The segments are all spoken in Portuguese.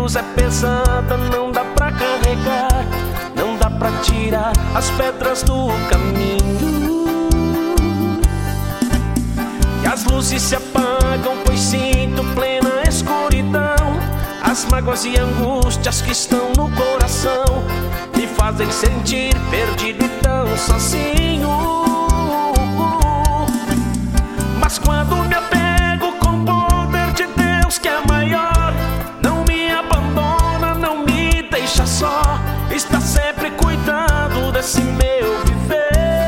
cruz é pesada, não dá pra carregar, não dá pra tirar as pedras do caminho. E as luzes se apagam, pois sinto plena escuridão. As mágoas e angústias que estão no coração me fazem sentir perdido e tão sozinho. Mas quando me apego com o poder de Deus que é maior, não me abandona, não me deixa só, está sempre cuidando desse meu viver.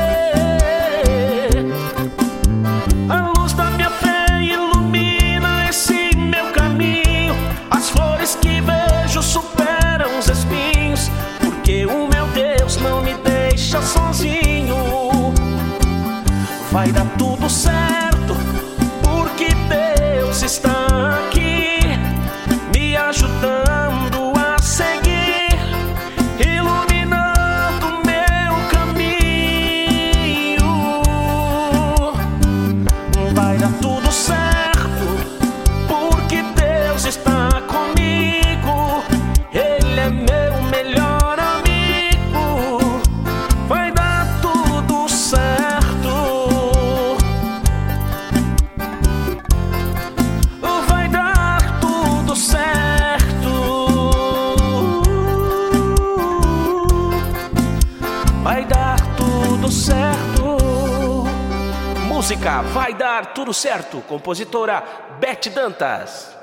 A luz da minha fé ilumina esse meu caminho. As flores que vejo superam os espinhos, porque o meu Deus não me deixa sozinho. Vai dar tudo certo, porque Deus está aqui, me ajudando a seguir, iluminando meu caminho. Vai dar tudo certo, porque Deus está comigo, Ele é meu melhor amigo. Vai dar tudo certo. Vai dar tudo certo. Vai dar tudo certo. Música Vai Dar Tudo Certo, compositora Beth Dantas.